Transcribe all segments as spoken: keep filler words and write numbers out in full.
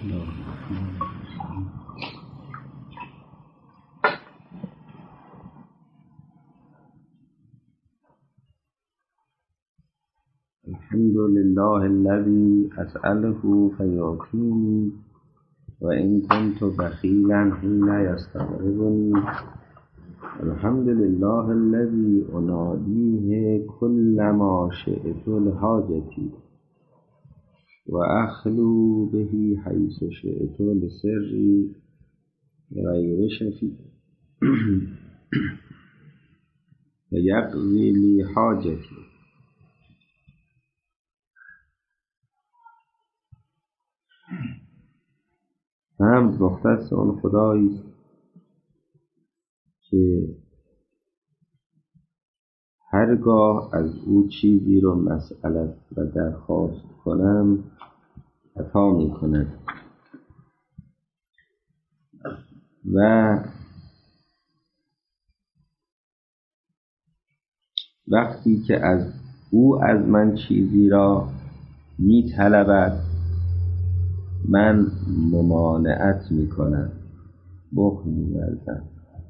الحمد لله الذي أسأله فيعطيني وإن كنت بخيلا حين يستغربني. الحمد لله الذي أناديه كلما شئت لحاجتي وأخلو به حيث شئت لسري غير شفيع فيقضي لي حاجتي. هم مختص اون خدایی که هرگاه از او چیزی رو مسئلت و درخواست کنم عطا می کند و وقتی که از او از من چیزی را می طلبد من ممانعت می کنم، بخل می ورزم.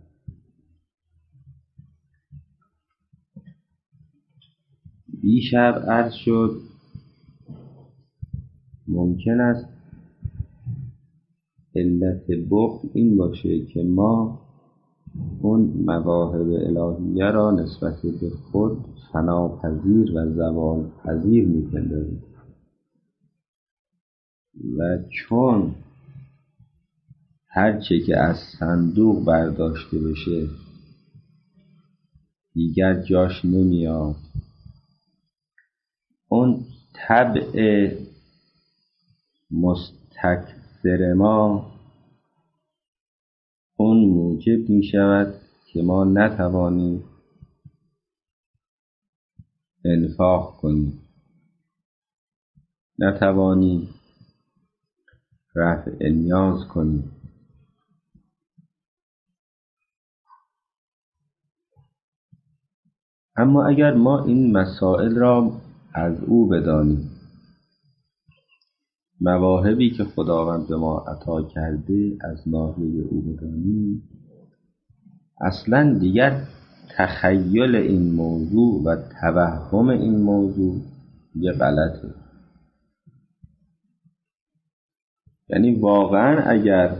دیشب عرض شد ممکن است علت بخل این باشه که ما اون مواهب الهیه را نسبت به خود فناپذیر و زوال پذیر می پنداریم و چون هرچه که از صندوق برداشته بشه دیگر جاش نمیاد، اون طبع مستکثر ما اون موجب می شود که ما نتوانیم انفاق کنیم، نتوانیم رفع نیاز کنیم. اما اگر ما این مسائل را از او بدانیم، مواهبی که خداوند به ما عطا کرده از ناحیه او بدانیم، اصلا دیگر تخیل این موضوع و توهم این موضوع یه غلطه. یعنی واقعا اگر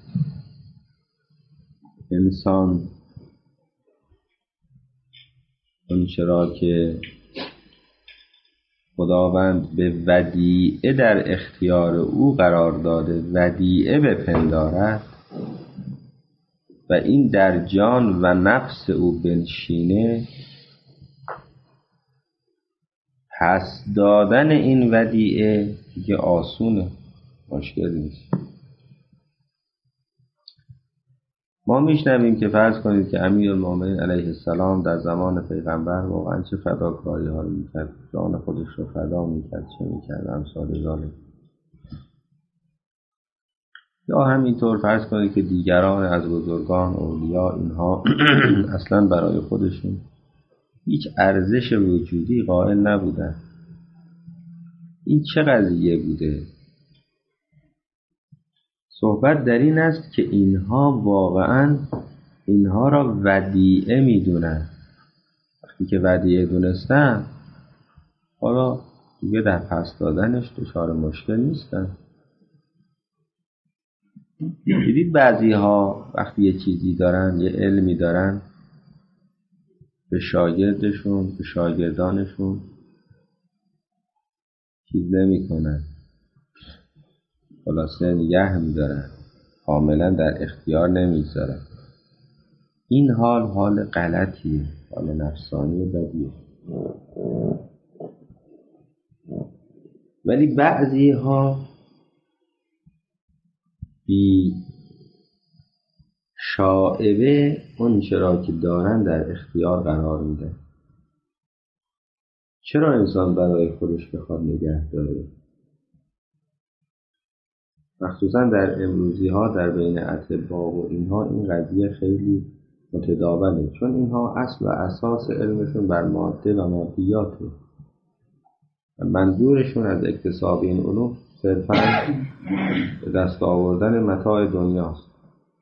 انسان اون چرا که خداوند به ودیعه در اختیار او قرار داده ودیعه بپندارد و این در جان و نفس او بنشینه، پس دادن این ودیعه دیگه آسونه، مشکل نیست. ما میشنویم که فرض کنید که امیرالمومنین علیه السلام در زمان پیغمبر واقعا چه فداکاری ها رو میکرد، جان خودش رو فدا میکرد، چه میکرد امثال ذالک. یا همینطور فرض کنید که دیگران از بزرگان اولیا اینها اصلا برای خودشون هیچ ارزش وجودی قائل نبودن. این چه قضیه بوده؟ صحبت در این است که اینها واقعا اینها را ودیعه میدونن. وقتی که ودیعه دونستن حالا دیگه در پس دادنش دچار مشکل نیستن. دیدید بعضی ها وقتی یه چیزی دارن، یه علمی دارن، به شاگردشون به شاگردانشون چیز نمی کنن، خلاصه نگه می‌دارن، کاملا در اختیار نمی‌گذارن. این حال حال غلطیه، حال نفسانی بدیه. ولی بعضی ها بی شائبه اون چرا که دارن در اختیار قرار میدن. چرا انسان برای خودش بخواد نگه داره؟ مخصوصا در امروزی ها در بین اطباء و اینها این قضیه خیلی متداوله، چون اینها اصل و اساس علمشون بر ماده و مادیاته. منظورشون از اکتساب این علوم صرفاً به دست آوردن متاع دنیاست.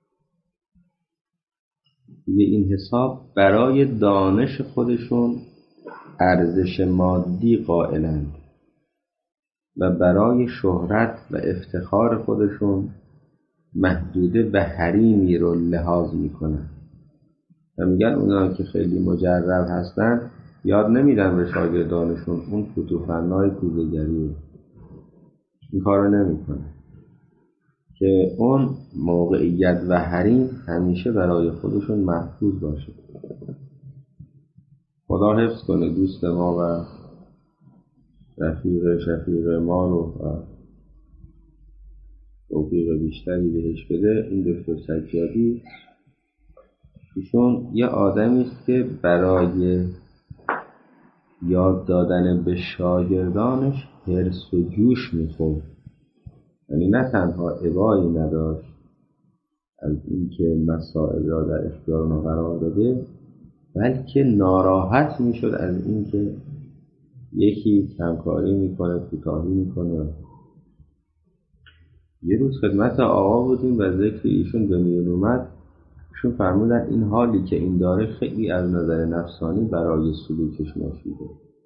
دیگه این حساب برای دانش خودشون ارزش مادی قائلند و برای شهرت و افتخار خودشون محدوده به حریمی رو لحاظ میکنن و میگن اونا که خیلی مجرب هستن یاد نمیدن به شاگردانشون اون فتوفنای کوزه‌گری، این کار رو نمیکنه که اون موقعیت و حریم همیشه برای خودشون محفوظ باشه. خدا حفظ کنه دوست ما و رفیق شفیق ما رو و توفیق بیشتری بهش بده. این دکتر سجادی ایشون یه آدمی است که برای یاد دادن به شاگردانش حرص و جوش میخورد، یعنی نه تنها ابایی نداشت از اینکه مسائل را در اختیار ما قرار داده، بلکه ناراحت میشد از اینکه یکی کمکاری میکنه، کوتاهی میکنه. یه روز خدمت آقا بودیم و ذکر ایشون به میون اومد. ایشون فرمودن این حالی که این داره خیلی از نظر نفسانی برای سلوکش مفیده،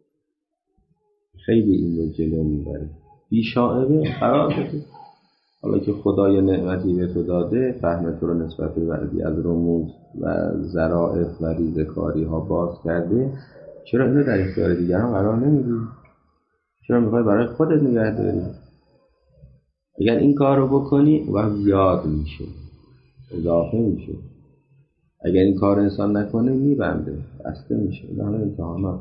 خیلی این رو جلو میبره. بیشاعبه قرار بده، حالا که خدای نعمتی به تو داده، فهم تو رو نسبت به بعضی از رموز و ظرافت و ریزکاری ها باز کرده، چرا اینو در اختیار دیگران قرار نمیدی؟ چرا میخوای برای خودت نگه داری؟ اگر این کار رو بکنی وقت زیاد میشه، اضافه میشه. اگر این کار انسان نکنه میبنده، بسته میشه. نه امتحانات.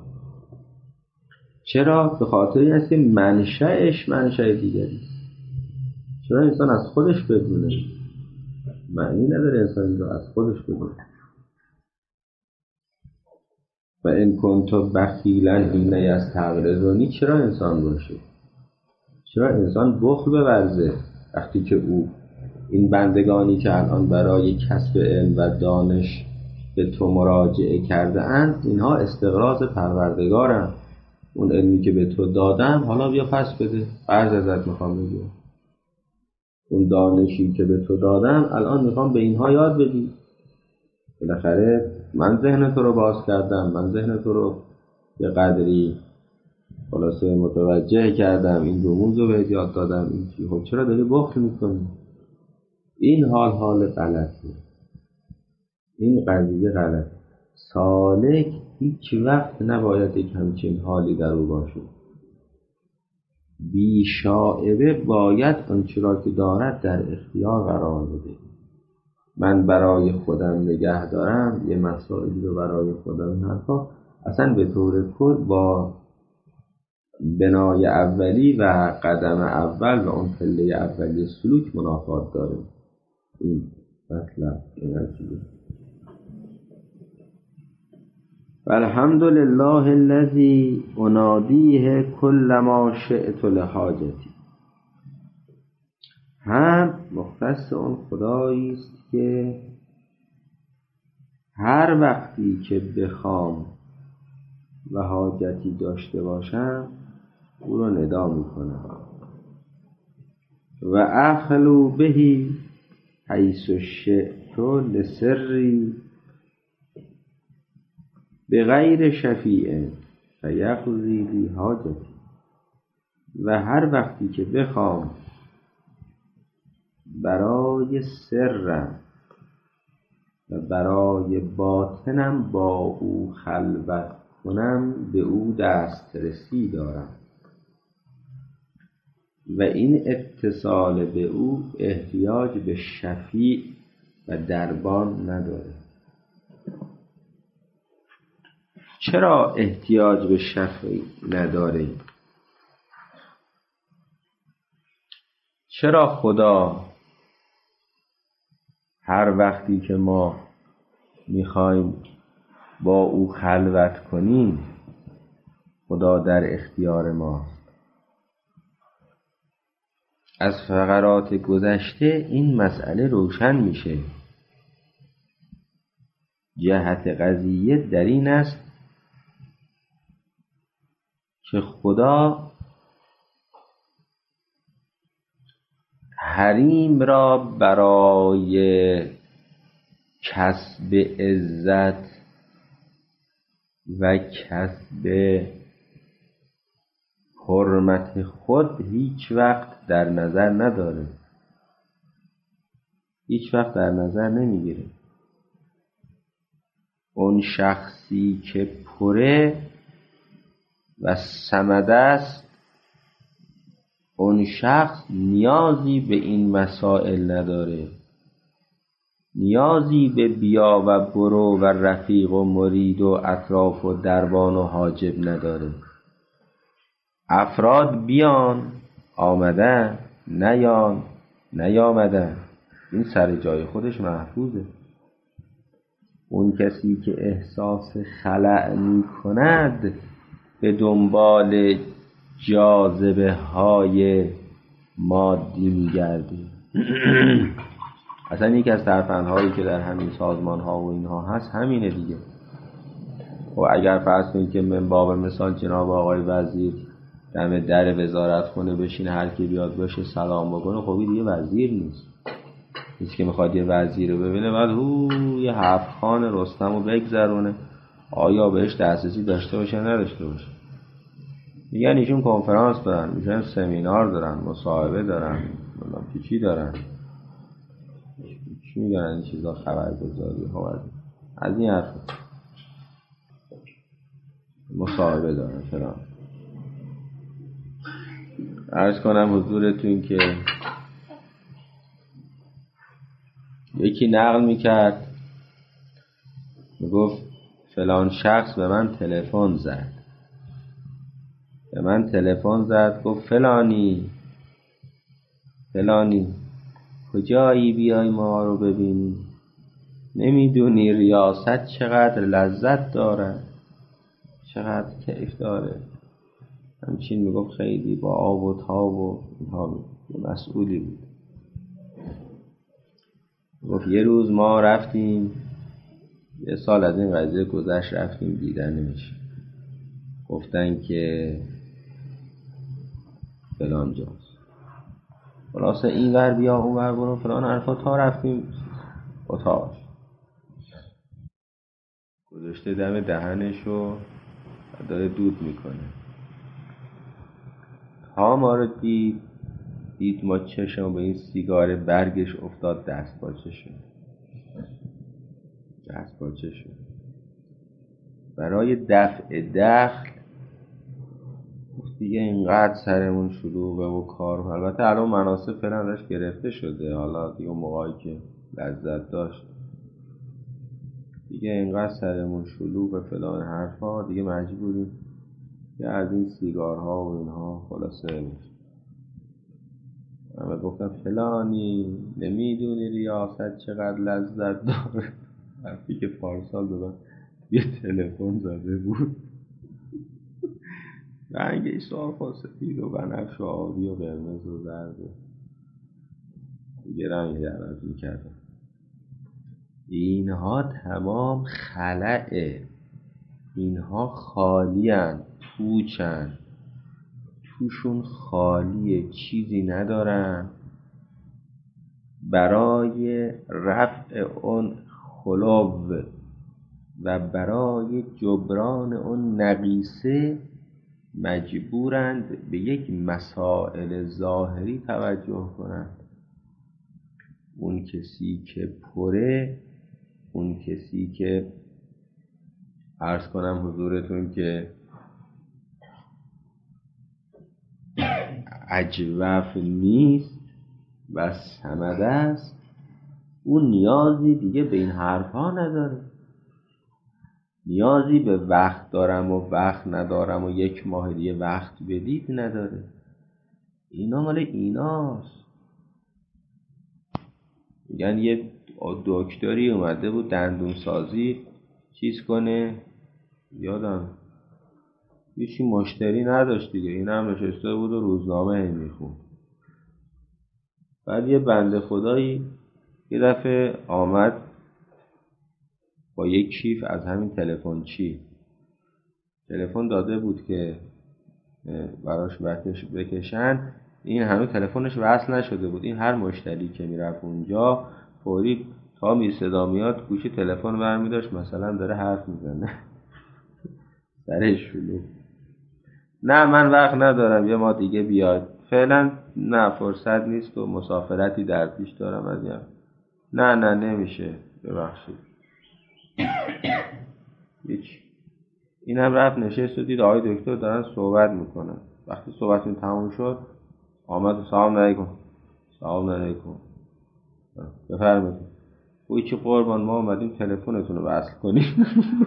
چرا؟ به خاطری هست که منشأش منشأ دیگری. چرا انسان از خودش بدونه؟ معنی نداره انسان این رو از خودش بدونه. و این کنتو بخیلا هینه از تغرزونی، چرا انسان باشه؟ چرا انسان بخل بورزه وقتی که او این بندگانی که الان برای کسب علم و دانش به تو مراجعه کرده اند، اینها استغراض پروردگارند. اون علمی که به تو دادم حالا بیا پس بده، قرض ازت میخوام بگیرم. اون دانشی که به تو دادم الان میخوام به اینها یاد بدی. بالاخره من ذهن تو رو باز کردم، من ذهن تو رو به قدری خلاصه متوجه کردم، این رموز رو بهت یاد دادم. این چی؟ خب چرا داری بخل میکنی؟ این حال حال غلطه، این قضیه غلط. سالک هیچ وقت نباید یک همچین حالی در او باشه. بی شائبه باید آنچه را که دارد در اختیار قرار بده. من برای خودم نگه دارم یه مسائلی رو برای خودم حرفا، اصلا به طور کل با بنای اولی و قدم اول و اون پله اولی سلوک منافات داره. این مطلب این نتیجه. الحمدلله الذی انادیه کل ما شئت لحاجتی. هم مختص اون خدایی است که هر وقتی که بخوام و حاجتی داشته باشم او رو ندا میکنم. و اخلو بهی حیث شئت لسری به غیر شفیع فیقضی لی حاجتی. و هر وقتی که بخوام برای سرم و برای باطنم با او خلوت کنم به او دسترسی دارم و این اتصال به او احتیاج به شفیع و دربان نداره. چرا احتیاج به شفیع نداره؟ چرا خدا هر وقتی که ما میخوایم با او خلوت کنیم خدا در اختیار ماست؟ از فقرات گذشته این مسئله روشن میشه. جهت قضیه در این است که خدا حریم را برای کسب عزت و کسب حرمت خود هیچ وقت در نظر نداره، هیچ وقت در نظر نمیگیره. اون شخصی که پره و صمد است، اون شخص نیازی به این مسائل نداره، نیازی به بیا و برو و رفیق و مرید و اطراف و دربان و حاجب نداره. افراد بیان آمدن، نیان نیامدن، این سر جای خودش محفوظه. اون کسی که احساس خلأ می کند به دنبال جاذبه های مادی می گرده. اصلا یکی از ترفندهایی که در همین سازمان ها و اینها هست همینه دیگه. و اگر فرض کنید که من باب مثال جناب آقای وزیر دم در وزارت خونه بشینه، هر کی بیاد باشه سلام بکنه، خب این دیگه وزیر نیست. کسی که میخواد یه وزیر رو ببینه بعد هو یه هفت خان رستم رو بگذرونه، آیا بهش دسترسی داشته باشه نداشته باشه. میگن ایشون کنفرانس دارن، میگن سمینار دارن، مصاحبه دارن، مطلب چی دارن، چی میگن این چیزا، خبرگزاری ها از این حرف، مصاحبه دارن فلان. عرض کنم حضورتون که یکی نقل میکرد، میگفت فلان شخص به من تلفن زد، به من تلفن زد گفت فلانی فلانی کجایی بیای ما رو ببینی، نمیدونی ریاست چقدر لذت داره، چقدر کیف داره. همچین میگفت خیلی با آب و تاب و اینها مسئولی بود. گفت یه روز ما رفتیم، یه سال از این قضیه گذشت، رفتیم دیدنش، گفتن که فلان جاست، خلاصه این ور بیا اون ور برو فلان حرفا، تا رفتیم اتاق، گذاشته دم دهنشو داره دود میکنه. تا ما رو دید دید ما چشم به این سیگار برگش افتاد، دست پاچه شد، دست پاچه شد. برای دفع دخل دیگه اینقدر سرمون شلوغه و کار، البته الان مناسب فعلا ازش گرفته شده، حالا دیگه موقعی که لذت داشت دیگه اینقدر سرمون شلوغه فلان حرفا، دیگه مجبوریم که از این سیگارها و اینها خلاصه. من گفتم فلانی نمیدونی ریاست چقدر لذت داره، حرفی که پارسال دادم یه تلفن زده بود، رنگش سرخ و سفید و بنفش و آبی و قرمز و زرد دیگه رنگ عوض میکردم. اینها تمام خلأه، اینها خالی‌اند، پوچن، توشون خالیه، چیزی ندارن برای رفع اون خلو و برای جبران اون نقیصه مجبورند به یک مسائل ظاهری توجه کنند. اون کسی که پره، اون کسی که عرض کنم حضورتون که اجوف نیست و صمد است، اون نیازی دیگه به این حرفا نداره، نیازی به وقت دارم و وقت ندارم و یک ماه دیگه وقت بدید نداره. اینا مال ایناست. میگن یه دکتری اومده بود دندون سازی چیز کنه، یادم هیچی مشتری نداشت دیگه، این هم نشسته بود و روزنامه میخوند. بعد یه بنده خدایی یه دفعه آمد با یک کیف از همین تلفن چی تلفن داده بود که براش بکشن، این هنوز تلفنش وصل نشده بود. این هر مشتری که میرفت اونجا فوری تا می صدا میاد گوشی تلفن برمی داشت، مثلا داره حرف میزنه سرش شلوغ. نه من وقت ندارم، یه ما دیگه بیاد فعلا، نه فرصت نیست و مسافرتی در پیش دارم از یه. نه نه نمیشه، ببخشید. هیچ. این هم رفت نشست و دید آقای دکتر دارن صحبت میکنن. وقتی صحبتون تموم شد آمد و سلام علیکم. سلام علیکم. بفرمایید. اوی چی قربان، ما اومدیم تلفنتون رو وصل کنیم.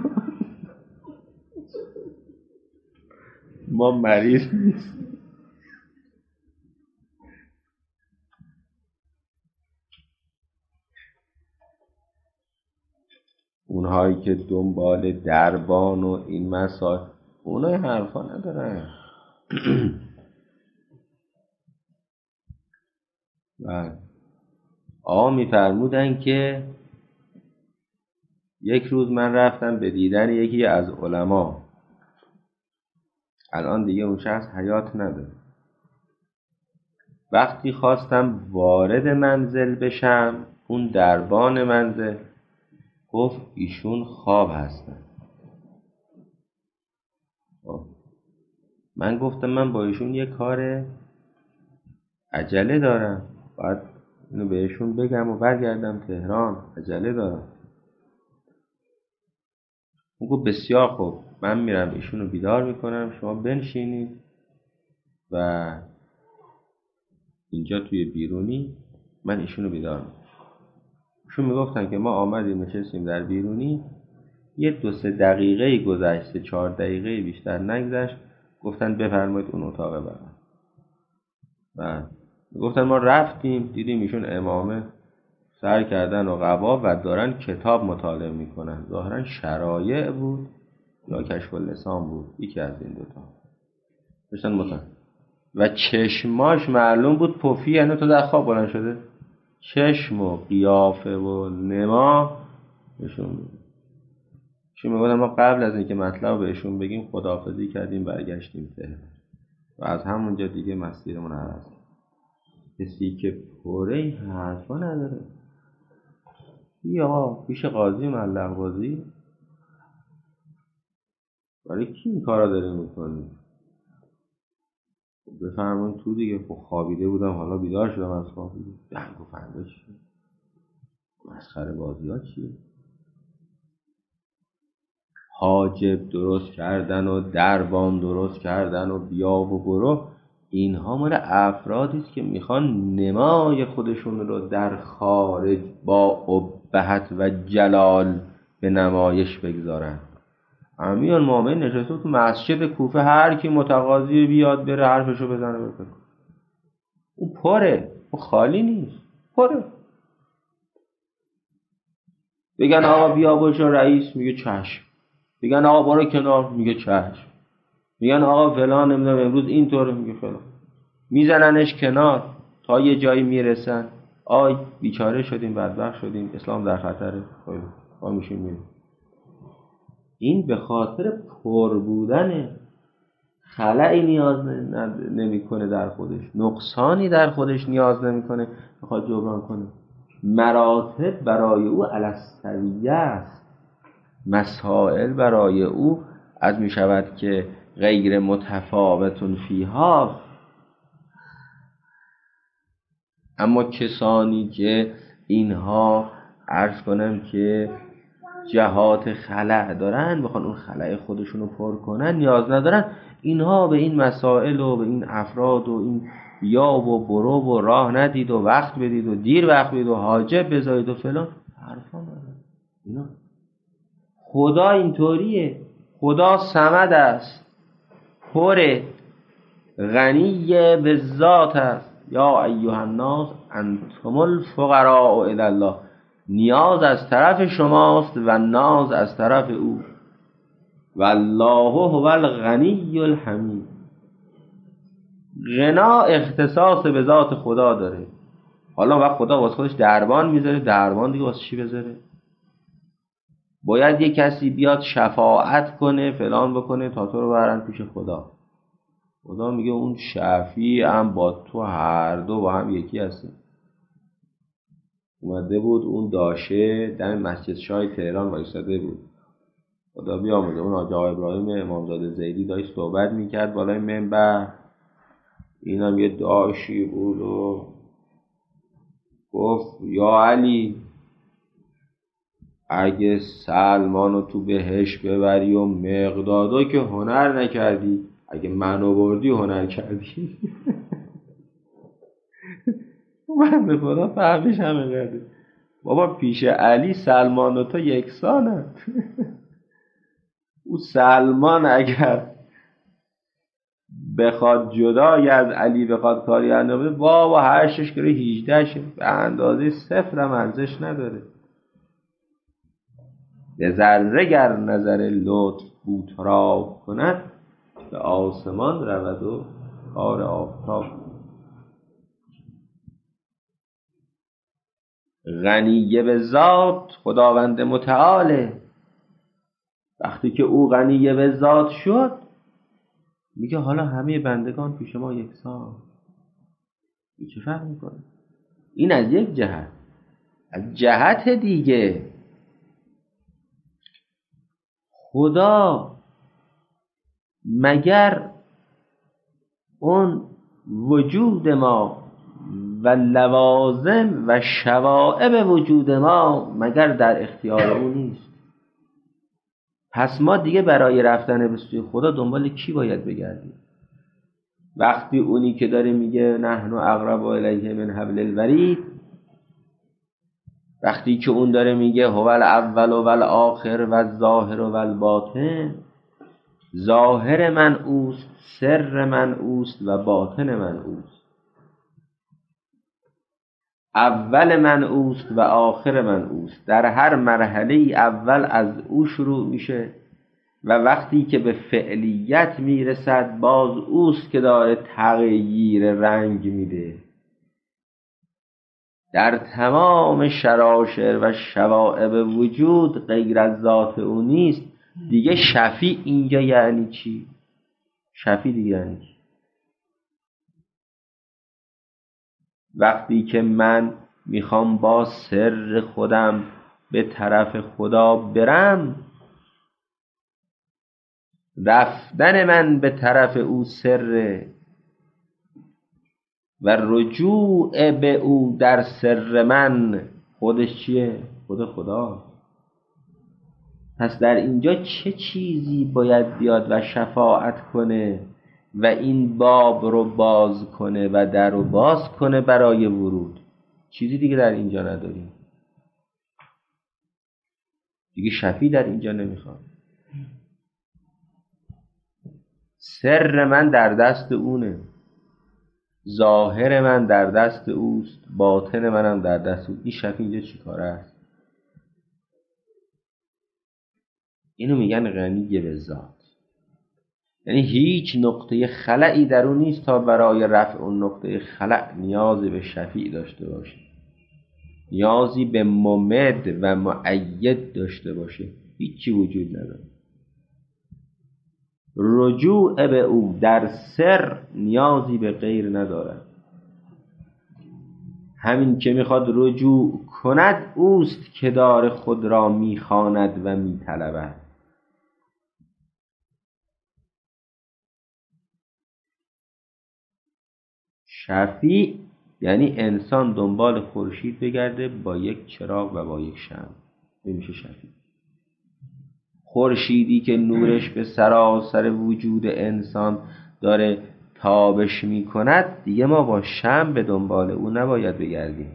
ما مریض نیست. اونهایی که دنبال دربان و این مسائل اونای حرفا ندارن. بله. آقا میفرمودن که یک روز من رفتم به دیدن یکی از علما، الان دیگه اون شخص حیات نداره. وقتی خواستم وارد منزل بشم، اون دربان منزل گفت ایشون خواب هستن. من گفتم من با ایشون یه کار عجله دارم، باید اینو بهشون بگم و برگردم تهران، عجله دارم. اون گفت بسیار خوب، من میرم ایشونو بیدار میکنم، شما بنشینید و اینجا توی بیرونی من ایشونو بیدار میکنم. ایشون میگفتن که ما آمدیم نشستیم در بیرونی، یه دو سه دقیقه گذشت، سه چهار دقیقه بیشتر نگذشت، گفتن بفرمایید اون اتاق بغل. و گفتن ما رفتیم دیدیم ایشون عمامه سر کردن و قبا و دارن کتاب مطالعه میکنن. ظاهرا شرایع بود یا کشف اللسان بود، یکی از این دوتا داشتن مطالعه و چشماش معلوم بود پفی، یعنی تو در خواب بلند شده، چشم و قیافه و نما ایشون بود. ایشون میگفتن ما قبل از اینکه مطلب بهشون بگیم خداحافظی کردیم برگشتیم تهران و از همونجا دیگه مسیرمون عوض. کسی که پره حرفا نداره. یا پیش قاضی ملق بازی برای کی این کارا داره میکنی؟ بفرمون تو دیگه. خب خوابیده بودم حالا بیدار شدم از خواب. دنگ و فندا چیه؟ مسخره بازی ها چیه؟ حاجب درست کردن و دربان درست کردن و بیا و برو، اینها مال افرادی است که میخوان نمای خودشون رو در خارج با ابهت و جلال به نمایش بگذارن. امیرالمومنین نشسته تو مسجد کوفه، هر کی متقاضی بیاد بره حرفشو بزنه بره. او پره، او خالی نیست، پره. بگن آقا بیا باشو رئیس، میگه چشم. بگن آقا برو کنار، میگه چشم. میگن آقا فلان نمیدونم امروز اینطوره، میگه فلان. میزننش کنار تا یه جایی میرسن، آی بیچاره شدیم، بدبخت شدیم، اسلام در خطره، خیلی ما میشیم میریم. این به خاطر پر بودن خلایی نیاز نمیکنه در خودش، نقصانی در خودش نیاز نمیکنه بخواد جبران کنه. مراتب برای او الستویه است، مسائل برای او از میشود که غیر متفاوتون فیها. اما کسانی که اینها عرض کنم که جهات خلأ دارن، بخوان اون خلأ خودشون رو پر کنن، نیاز ندارن اینها به این مسائل و به این افراد و این بیا و برو و راه ندید و وقت بدید و دیر وقت بدید و حاجب بذارید و فلان حرفا ندارن. اینا خدا اینطوریه، خدا صمد است، پر غنی به ذات است. یا ایها الناس انتم الفقراء الی الله، نیاز از طرف شماست و ناز از طرف او. والله هو الغنی الحمید. غنا اختصاص به ذات خدا داره. حالا وقت خدا واسه خودش دربان میذاره، دربان دیگه واسه چی بذاره؟ باید یه کسی بیاد شفاعت کنه فلان بکنه تا تو رو برن پیش خدا. خدا میگه اون شفیع هم با تو هر دو با هم یکی هستیم. اومده بود اون داشه دم مسجد شاه تهران وایساده بود، خدا بیامرزه، اون آقا ابراهیم امامزاده زیدی داشت صحبت میکرد بالای منبر، اینم یه داشی بود و گفت یا علی اگه سلمانو تو بهش ببری و مقدادو که هنر نکردی، اگه منو بردی هنر کردی. من خدا فهمش همه قدر بابا، پیش علی سلمان و تو یکسانه. او سلمان اگر بخواد جدای از علی بخواد کاری انجام بده، بابا هشتش کره هیجده شه، به اندازه صفر هم ارزش نداره. به ذره گر نظر لطف بوتراب کند، به آسمان رود و کار آفتاب. غنی به ذات خداوند متعاله، وقتی که او غنی به ذات شد میگه حالا همه بندگان پیش ما یکسان. این چه فرق میکنه؟ این از یک جهت. از جهت دیگه خدا مگر اون وجود ما و لوازم و شوائب وجود ما مگر در اختیار او نیست؟ پس ما دیگه برای رفتن به سوی خدا دنبال کی باید بگردیم؟ وقتی اونی که داره میگه نحن اقرب الیه من حبل الورید، وقتی که اون داره میگه هو الاول و الآخر و الظاهر و الباطن، ظاهر من اوست، سر من اوست و باطن من اوست، اول من اوست و آخر من اوست. در هر مرحله اول از او شروع میشه و وقتی که به فعلیت میرسد باز اوست که داره تغییر رنگ میده. در تمام شراشر و شوائب وجود غیر از ذات او نیست. دیگه شفیع اینجا یعنی چی؟ شفیع دیگه یعنی چی؟ وقتی که من میخوام با سر خودم به طرف خدا برم، رفتن من به طرف او سره و رجوع به او در سر من خودش چیه؟ خود خدا. پس در اینجا چه چیزی باید بیاد و شفاعت کنه و این باب رو باز کنه و در رو باز کنه برای ورود؟ چیزی دیگه در اینجا نداریم دیگه. شفیع در اینجا نمیخواد. سر من در دست اونه، ظاهر من در دست اوست، باطن منم در دست اوست. این شفیع اینجا چی کاره است؟ اینو میگن غنی به ذات. یعنی هیچ نقطه خلایی در اون نیست تا برای رفع اون نقطه خلأ نیازی به شفیع داشته باشه، نیازی به ممد و مؤید داشته باشه. هیچی وجود نداره. رجوع به او در سر نیازی به غیر نداره. همین که میخواد رجوع کند اوست که داره خود را میخواند و میطلبد. شفیع یعنی انسان دنبال خورشید بگرده با یک چراغ و با یک شمع، نمیشه شفیع. خورشیدی که نورش به سراسر وجود انسان داره تابش میکند، دیگه ما با شمع به دنبال او نباید بگردیم.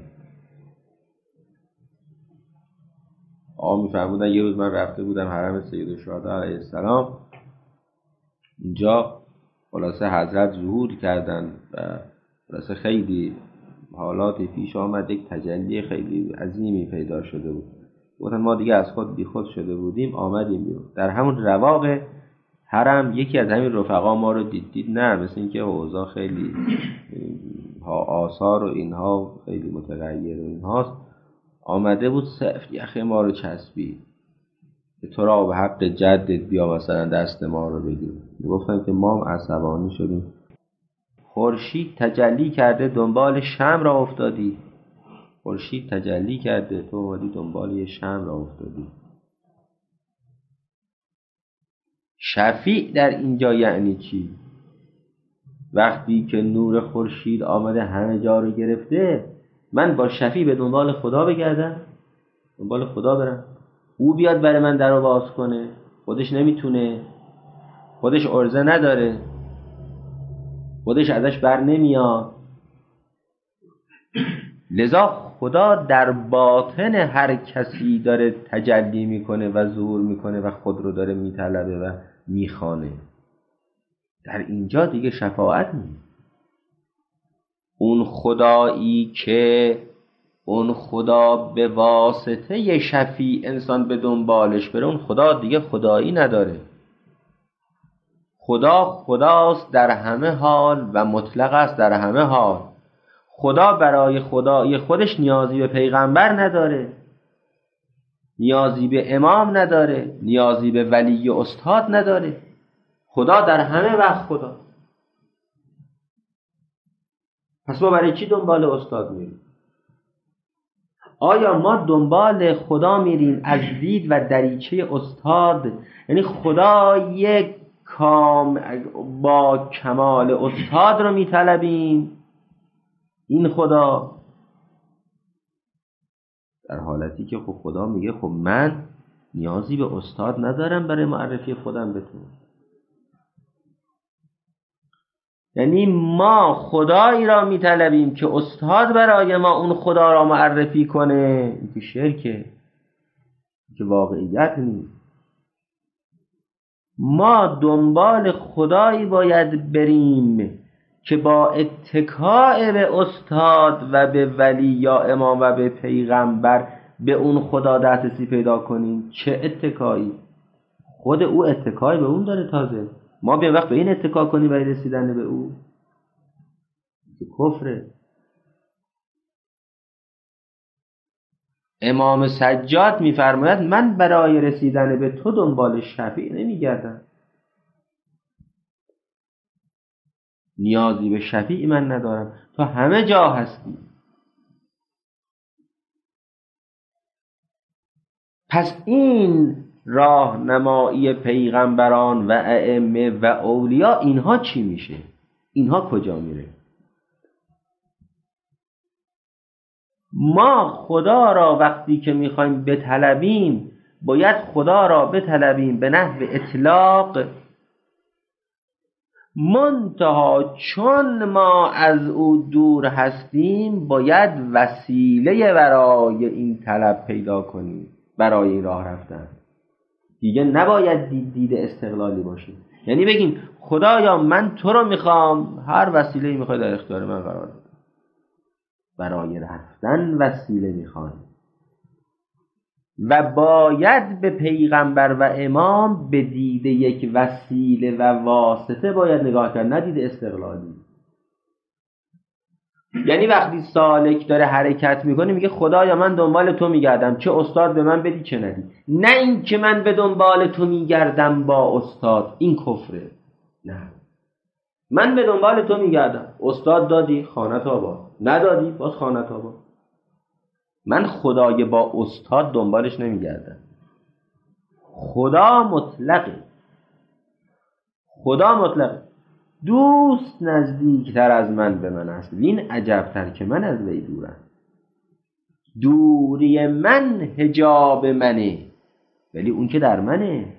آقا میفرمودن یه روز من رفته بودم حرم سیدالشهدا علیه السلام، اونجا خلاصه حضرت ظهور کردن و خلاصه خیلی حالاتی پیش آمد، یک تجلی خیلی عظیمی پیدا شده بود. گفتن ما دیگه از خود بی خود شده بودیم، آمدیم بیرون. در همون رواق حرم یکی از همین رفقا ما رو دید دید نه مثل این که حوضا خیلی آثار و اینها خیلی متغیر و اینهاست، آمده بود سفت یخ ما رو چسبید که تو را به حق جدت بیا مثلا دست ما رو بگیر. گفتن که ما عصبانی شدیم، خورشید تجلی کرده دنبال شمع را افتادی. خورشید تجلی کرده تو اومدی دنبال یه شمع را افتادی. شفیع در اینجا یعنی چی؟ وقتی که نور خورشید آمده همه جا رو گرفته، من با شفیع به دنبال خدا بگردم، دنبال خدا برم، او بیاد برای من در رو باز کنه. خودش نمیتونه، خودش عرضه نداره، خودش ازش بر نمیاد. لذا خدا در باطن هر کسی داره تجلی میکنه و ظهور میکنه و خود رو داره میطلبه و میخوانه. در اینجا دیگه شفاعت نیست. اون خدایی که اون خدا به واسطه شفیع انسان به دنبالش بره، اون خدا دیگه خدایی نداره. خدا خداست در همه حال و مطلق است در همه حال. خدا برای خدای خودش نیازی به پیغمبر نداره، نیازی به امام نداره، نیازی به ولی و استاد نداره. خدا در همه وقت خدا. پس ما برای چی دنبال استاد میریم؟ آیا ما دنبال خدا میریم از دید و دریچه استاد؟ یعنی خدا یک کام با کمال استاد رو میطلبیم؟ این خدا در حالتی که خب خدا میگه خب من نیازی به استاد ندارم برای معرفی خودم به تو. یعنی ما خدایی را میطلبیم که استاد برای ما اون خدا را معرفی کنه. این که شرکه، این که واقعیت نیست. ما دنبال خدایی باید بریم که با اتکاء به استاد و به ولی یا امام و به پیغمبر به اون خدا دسترسی پیدا کنیم. چه اتکایی؟ خود او اتکایی به اون داره. تازه ما بیایم وقت به این اتکا کنیم برای رسیدن به او، که کفره. امام سجاد میفرماید من برای رسیدن به تو دنبال شفیع نمیگردم، نیازی به شفیع من ندارم، تو همه جا هستی. پس این راهنمایی پیغمبران و ائمه و اولیا، اینها چی میشه؟ اینها کجا میره؟ ما خدا را وقتی که میخوایم بطلبیم باید خدا را بطلبیم به نحو اطلاق، منتها چون ما از او دور هستیم باید وسیله برای این طلب پیدا کنیم، برای این راه رفتن. دیگه نباید دید دید استقلالی باشه. یعنی بگیم خدایا من تو رو میخوام، هر وسیله‌ای میخوای در اختیار من قرار بده. برای رفتن وسیله میخوایم و باید به پیغمبر و امام به دید یک وسیله و واسطه باید نگاه کرد، نه دید استقلالی. یعنی وقتی سالک داره حرکت میکنه میگه خدایا من دنبال تو میگردم، چه استاد به من بدی چه ندی. نه این که من به دنبال تو میگردم با استاد، این کفره. نه، من به دنبال تو میگردم، استاد دادی خانت آباد، ندادی باز خانت آباد. من خدای با استاد دنبالش نمیگردم. خدا مطلقه، خدا مطلقه. دوست نزدیکتر از من به من است، وین عجبتر که من از وی دورم. دوری من حجاب منه، ولی اون که در منه.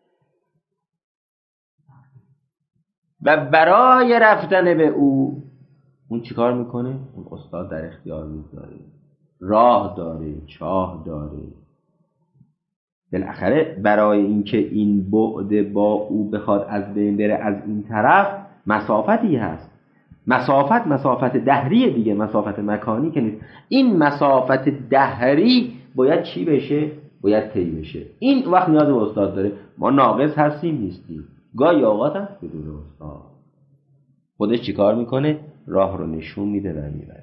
و برای رفتن به او اون چیکار میکنه؟ اون استاد در اختیار میذاره، راه داره، چاه داره. بالاخره برای اینکه این بعد با او بخواد از بین بره از این طرف مسافتی هست. مسافت مسافت دهری دیگه، مسافت مکانی که نیست. این مسافت دهری باید چی بشه؟ باید طی بشه. این وقت نیاز به استاد داره. ما ناقص هستیم نیستیم، گاهی اوقات هست بدون استاد. خودش چیکار میکنه؟ راه رو نشون میده و میبره.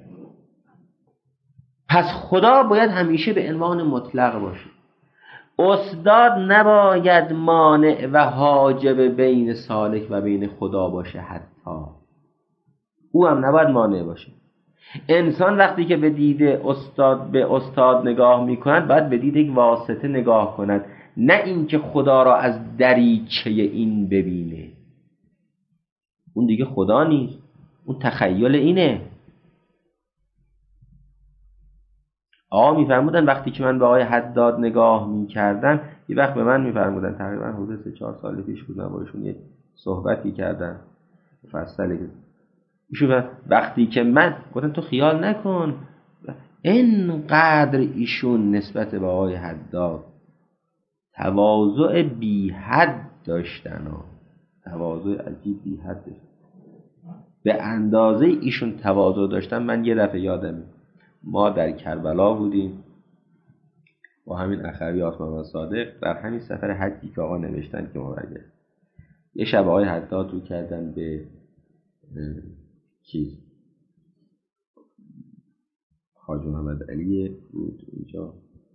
پس خدا باید همیشه به عنوان مطلق باشه. استاد نباید مانع و حاجب بین سالک و بین خدا باشه. حتی او هم نباید مانع باشه. انسان وقتی که به دید استاد به استاد نگاه میکند باید به دید یک واسطه نگاه کند، نه اینکه خدا را از دریچه این ببینه. اون دیگه خدا نیست، اون تخیل اینه. آقا میفرمودن وقتی که من به آقای حداد نگاه میکردم، یه وقت به من میفرمودن، تقریبا حدود سه چهار سال پیش بود، من باشون یه صحبتی کردم مفصلی. ایشون وقتی که من گفتم تو خیال نکن، اینقدر ایشون نسبت به آقای حداد تواضع بی حد داشتن و تواضع عجیب بی حد داشتن. به اندازه ایشون تواضع داشتن، من یه دفعه یادمه ما در کربلا بودیم با همین اخوی آسمان صادق در همین سفر حجی که آقا نوشتن که ما برگردیم. یه شب آقای حداد رو کردن به چیز حاج محمد علی بود اینجا،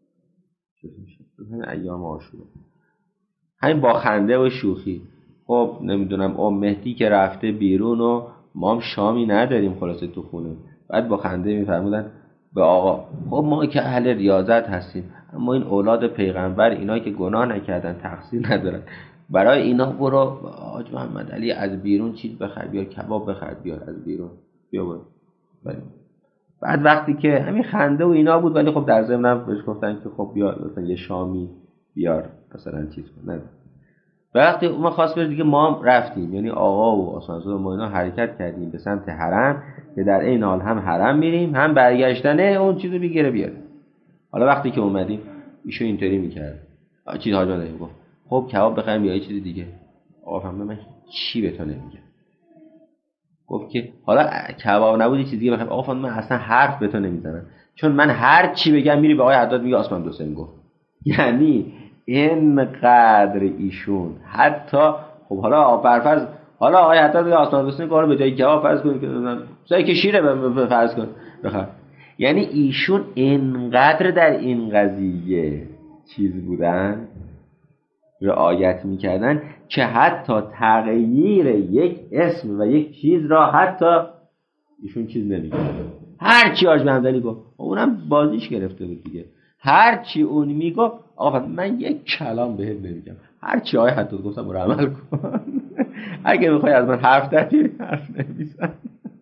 همین ایام عاشورا، همین با خنده و شوخی. خب نمیدونم ام مهدی که رفته بیرون و ما هم شامی نداریم خلاصه تو خونه، بعد با خنده میفرمودن به آقا خب ما که اهل ریاضت هستیم، اما این اولاد پیغمبر اینا که گناه نکردن تقصیر ندارن، برای اینا برو حاج محمد علی از بیرون چیز بخر بیار، کباب بخر بیار از بیرون بیا برو. بعد وقتی که همین خنده و اینا بود، ولی خب در ضمن هم بهش گفتن که خب بیار مثلا یه شامی بیار مثلا چیز کن. نه وقتی ما خواست بره دیگه ما هم رفتیم، یعنی آقا و آسانسور ما اینا حرکت کردیم به سمت حرم که در این حال هم حرم میریم هم برگشتنه اون چیزو بگیره بیاره. حالا وقتی که اومدیم ایشون اینطوری میکرد، چیز حاجا داریم گفت خب کباب بخریم یا یه چیز دیگه. آقا فهمیدم من چی به تو نمیگم. گفت که حالا کباب نبود یه چیز دیگه بخریم. آقا من اصلا حرف به تو نمیزنم، چون من هر چی بگم میری به آقای حداد میگه آسمان دوسن گفت. یعنی اینقدر ایشون حتی خب حالا فرض حالا آقای حداد میگه آسمان دوسن کارو به جای کباب فرض کنید که سعی که شیره به فرض کن بخر. یعنی ایشون اینقدر در این قضیه چیز بودن، رعایت میکردن که حتی تغییر یک اسم و یک چیز را حتی ایشون چیز نمیکردن. هر چی حاج محمد علی گفت اونم بازیش گرفته بود دیگه، هر چی اون میگفت آقا من یک کلام بهت نمیگم، هر چی آقای حتی گفتم رو عمل کن. اگه میخوای از من حرف داری حرف نمیزن.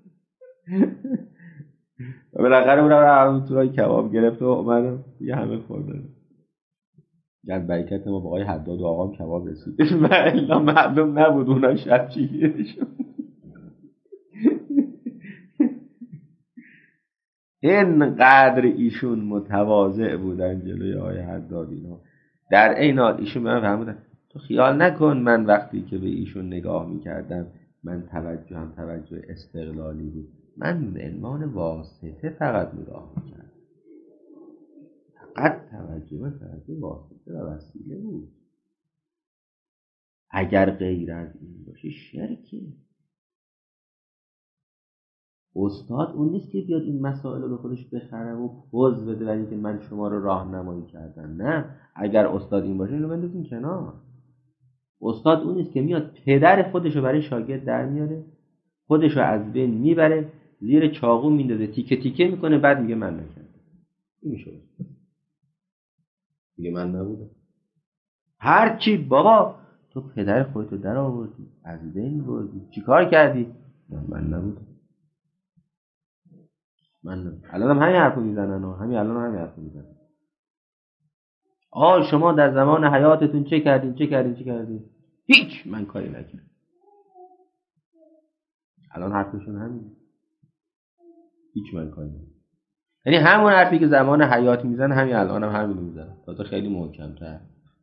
و بالاخره اونم تو رای کباب گرفت و اومدم دیگه همه خوردن. گر برکت ما با آقای حداد و آقام کباب رسید و الا معلوم نبود اونا شب چی گیرشون. اینقدر ایشون متواضع بودن جلوی آقای حداد اینا. در این حال ایشون به من فرمودن تو خیال نکن من وقتی که به ایشون نگاه میکردم من توجهم توجه استقلالی بود، من به عنوان واسطه فقط نگاه میکردم، فقط توجه من توجه واسطه و وسیله بود. اگر غیر از این باشه شرکه. استاد اون نیست که بیاد این مسائل رو به خودش بخره و پوز بده برای اینکه من شما رو راهنمایی کردم. نه، اگر استاد این باشه اینو بندازین کنار. استاد اون نیست که میاد پدر خودش رو برای شاگرد در میاره، خودش رو از بین میبره، زیر چاقو میندازه، تیکه تیکه میکنه، بعد میگه من نکردم. این میشه میگه من نبودم. هر چی بابا تو پدر خودتو در آوردی، از بین بردی، چیکار کردی؟ من نبودم. من نبودم. الان هم همین حرفو میزنن و همین الان هم همین حرفو میزنن. آه شما در زمان حیاتتون چه کردین چه کردین چه کردین؟ هیچ، من کاری نکردم. الان حرفشون همین. هیچ من کاری نکردم. یعنی همون حرفی که زمان حیات میزنن همین الان هم همین میزنن، تا خیلی محکم‌تر،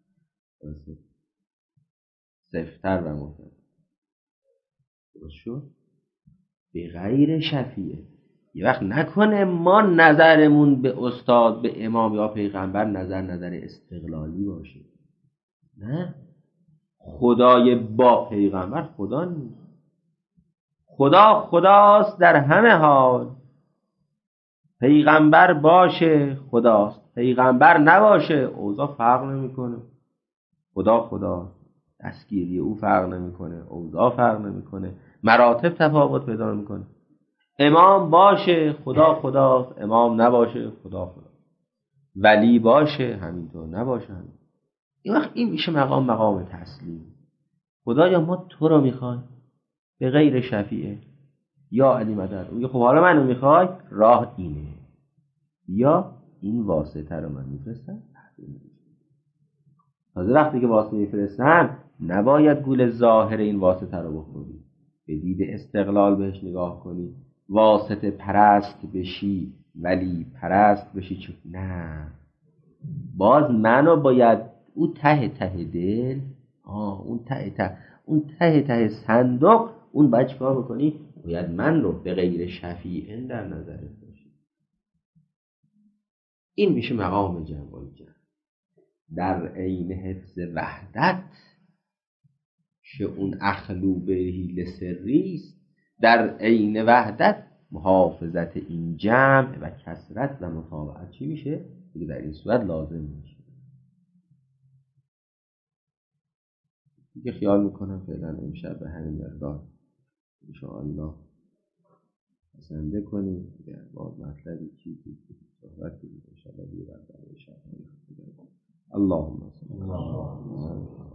سفت‌تر و محکم. درست شد؟ به غیر شفیعه. یه وقت نکنه ما نظرمون به استاد به امام یا پیغمبر نظر نظر استقلالی باشه. نه، خدای با پیغمبر خدا نیست. خدا خداست در همه حال. پیغمبر باشه خداست، پیغمبر نباشه اوضاع فرق نمیکنه. خدا خدا، دستگیری او فرق نمیکنه، اوضاع فرق نمیکنه، مراتب تفاوت پیدا میکنه. امام باشه خدا خدا، امام نباشه خدا خدا، ولی باشه همینطور نباشه همین. این وقت این میشه مقام مقام تسلیم. خدایا ما تو رو میخوایم به غیر شفیعه، یا علی مدد. میگه خب حالا منو میخوای، راه اینه، یا این واسطه رو من میفرستم. تازه وقتی که واسطه میفرستم نباید گول ظاهر این واسطه رو بخوری، به دید استقلال بهش نگاه کنی، واسطه پرست بشی ولی پرست بشی. چون نه، باز منو باید اون ته ته دل، آه اون ته ته اون ته ته صندوق، اون باید چیکار بکنی؟ باید من رو به غیر شفیعن در نظرت باشی. این میشه مقام جمع الجمع در عین حفظ وحدت، که اون اخلو بهی لسریست. در عین وحدت محافظت این جمع و کثرت و متابعت چی میشه؟ دیگه در این صورت لازم میشه. دیگه خیال میکنم فعلا امشب به همین مقدار انشاءالله پسنده کنید. دیگه باز مطلبی چیزی صحبت کنید انشاءالله دیگه بعد در شب. اللهم صل